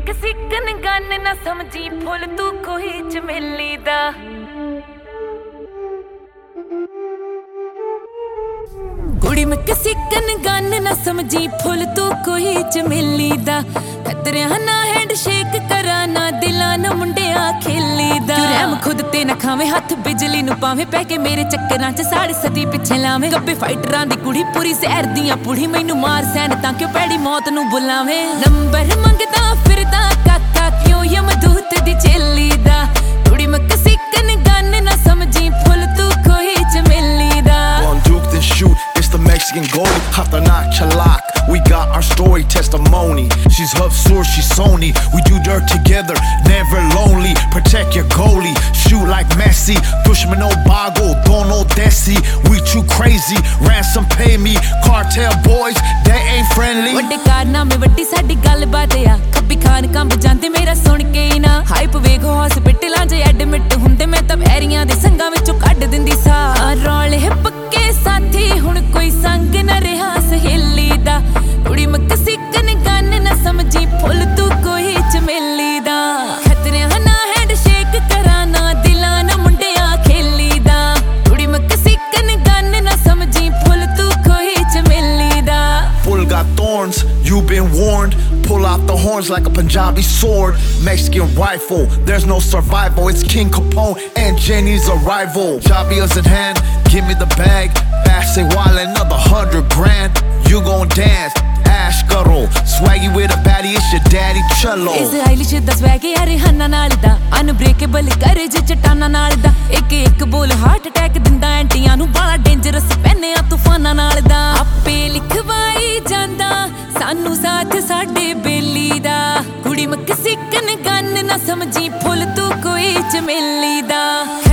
Mexican gun ਨਾ ਸਮਝੀ ਫੁੱਲ ਤੂੰ ਕੋਈ ਚਮੇਲੀ ਦਾ। ਕੁੜੀ ਮੈਕਸੀਕਨ ਗਨ ਨਾ ਸਮਝੀ ਫੁੱਲ ਤੂੰ ਕੋਈ ਚਮੇਲੀ ਦਾ। ਖਤਰਿਆਂ ਨਾ ਹੈਂਡ ਸ਼ੇਕ ਕਰਾਂ ਨਾ ਦਿਲਾਂ ਨਾ ਮੁੰਡਿਆਂ ਖੇਲੀ ਦਾ। ਤੂੰ ਰਹਿਮ ਖੁਦ ਤੇ ਨਾ ਖਾਵੇਂ ਹੱਥ ਬਿਜਲੀ ਨੂੰ ਪਾਵੇਂ ਪੈ ਕੇ ਮੇਰੇ ਚੱਕਰਾਂ 'ਚ ਸਾੜ ਸਦੀ ਪਿੱਛੇ ਲਾਵੇਂ। ਗੱਬੇ ਫਾਈਟਰਾਂ ਦੀ ਕੁੜੀ ਪੂਰੀ ਜ਼ਹਿਰ ਦੀਆਂ ਪੁੜੀ ਮੈਨੂੰ ਮਾਰ ਸੈਨ ਤਾਂ ਕਿਉਂ ਪੈੜੀ ਮੌਤ ਨੂੰ ਬੁਲਾਵੇਂ। ਨੰਬਰ ਮੰਗਦਾ ਫਿਰਦਾ ਕਾਕਾ ਕਿਉਂ ਯਮਦੂਤ ਦੀ ਚੇਲੀ ਦਾ। ਕੁੜੀ ਮੈਕਸੀਕਨ ਗਨ ਨਾ ਸਮਝੀ ਫੁੱਲ ਤੂੰ ਕੋਈ ਚਮੇਲੀ ਦਾ। It's the Mexican goalie, hata na chalak. We got our story, testimony. She's Hubsur, she's Sony. We do dirt together, never lonely. Protect your goalie, shoot like Messi. Dushman no bago, dono desi. We too crazy, ransom pay me. Cartel boys, they ain't friendly. ਵੱਡੇ ਕਾਰਨਾਮੇ ਵੱਡੀ ਸਾਡੀ ਗੱਲਬਾਤ ਆ। ਖੱਬੀ ਖਾਨ ਕੰਬ ਜਾਂਦੇ ਮੇਰਾ ਸੁਣ ਕੇ ਹੀ ਨਾ। ਹਾਈਪ ਵੇਖੋ ਹਸਪੀਟਲਾਂ 'ਚ ਐਡਮਿਟ ਹੁੰਦੇ ਮੈਂ ਤਾਂ ਵੈਰੀਆਂ ਦੇ ਸੰਗਾਂ ਵਿੱਚੋਂ ਕੱਢ ਦਿੰਦੀ ਸਾਹ। ਰੌਲੇ ਪੱਕੇ ਸਾਥੀ ਹੁਣ ਕੋਈ ਸੰਗ ਨਾ ਰਿਹਾ ਸਹੇਲੀ ਦਾ। ਕੁੜੀ ਮੈਕਸੀਕਨ ਗਨ ਨਾ ਸਮਝੀ ਫੁੱਲ ਤੂੰ ਕੋਈ ਚਮੇਲੀ ਦਾ। ਖਤਰਿਆਂ ਨਾ ਹੈਂਡ ਸ਼ੇਕ ਕਰਾਂ ਨਾ ਦਿਲਾਂ ਨਾ ਮੁੰਡਿਆਂ ਖੇਲੀ ਦਾ। ਕੁੜੀ ਮੈਕਸੀਕਨ ਗਨ ਨਾ ਸਮਝੀ ਫੁੱਲ ਤੂੰ ਕੋਈ ਚਮੇਲੀ ਦਾ। Bull got thorns, you've been warned. Pull out the horns like a Punjabi sword. Mexican rifle, there's no survival. It's King Capone and Jenny's arrival. Javia's in hand, give me the bag. Pass it while another 100 grand. You gon' dance, ash karo. Swaggy with a baddie, it's your daddy cello. ਇਸ Eilish ਦਾ swag ਯਾਰ ਹੰਨਾ ਨਾਲ ਦਾ। Unbreakable craze ਚਟਾਨਾ ਨਾਲ ਦਾ। ਇੱਕ ਇੱਕ ਬੋਲ heart attack ਦਿੰਦਾ ਐਂਟੀਆਂ ਨੂੰ। ਬਾਲਾ ਡੇਂਜਰਸ ਪੈਨਿਆ ਤੂਫਾਨਾਂ ਨਾਲ ਦਾ। ਆਪੇ ਲਿਖਵਾਈ ਜਾਂਦਾ ਸਾਨੂੰ ਸਾਥ ਸਾਡੇ ਬੇਲੀ ਦਾ। ਕੁੜੀ ਮੈਕਸੀਕਨ ਗਨ ਨਾ ਸਮਝੀ ਫੁੱਲ ਤੂੰ ਕੋਈ ਚਮੇਲੀ ਦਾ।